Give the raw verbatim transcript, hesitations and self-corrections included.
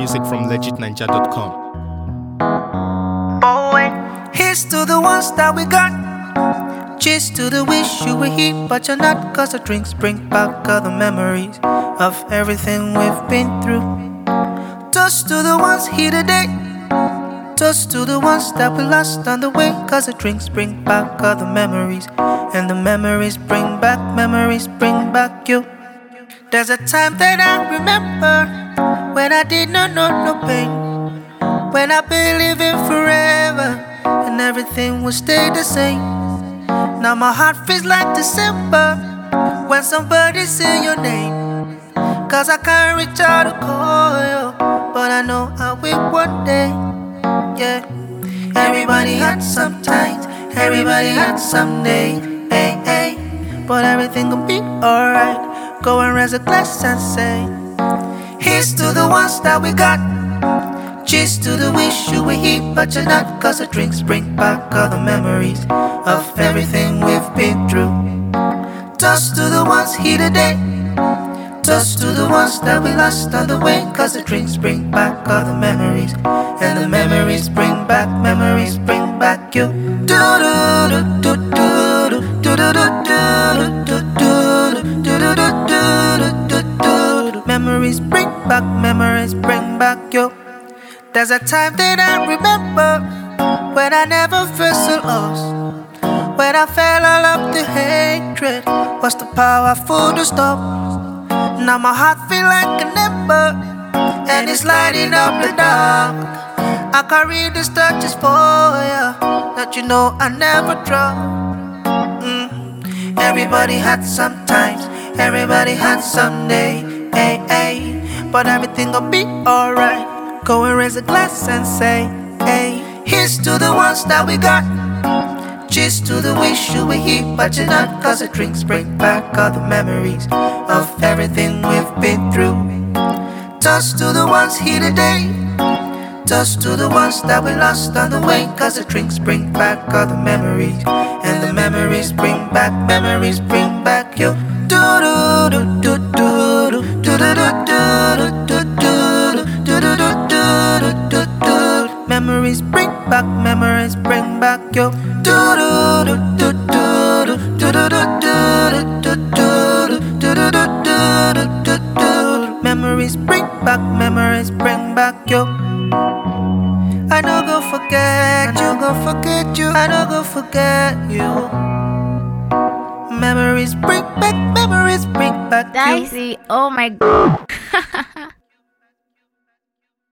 music from legit ninja dot com. Oh, wait. Here's to the ones that we got. Cheers to the wish you were here, but you're not. Cause the drinks bring back all the memories of everything we've been through. Toast to the ones here today. Toast to the ones that we lost on the way. Cause the drinks bring back all the memories, and the memories bring back, memories bring back you. There's a time that I remember when I did not know no pain, when I believed in forever and everything would stay the same. Now my heart feels like December when somebody say your name. Cause I can't reach out to call you, but I know I will one day. Yeah. Everybody hurts sometimes, everybody hurts someday. Hey, hey. But everything gon' be alright. Go and raise a glass and say, here's to the ones that we got. Cheers to the wish you were here, but you're not. Cause the drinks bring back all the memories of everything we've been through. Toast to the ones here today. Toast to the ones that we lost on the way. Cause the drinks bring back all the memories, and the memories bring back, memories bring back you. Do do do do do do do do do do. Memories bring back, memories bring back you. There's a time that I remember when I never felt so lost, when I felt all of the hatred was too powerful to stop. Now my heart feel like an ember, and it's lighting up the dark. I carry these torches for you, that you know I never drop. mm. Everybody hurts sometimes, everybody hurts someday. Hey, hey. But everything gon' be alright. Go and raise a glass and say, hey. Here's to the ones that we got. Cheers to the wish you were here, but you're not. Cause the drinks bring back all the memories of everything we've been through. Toast to the ones here today. Toast to the ones that we lost on the way. Cause the drinks bring back all the memories, and the memories bring back, memories bring back you. Do do do do do do do do do do do. Memories bring back, memories bring back you. Do do do do do do do do do. Memories bring back, memories bring back you. I no go forget you, go forget you. I no go forget you. Memories bring back, memories bring back you. Dicey, oh my god.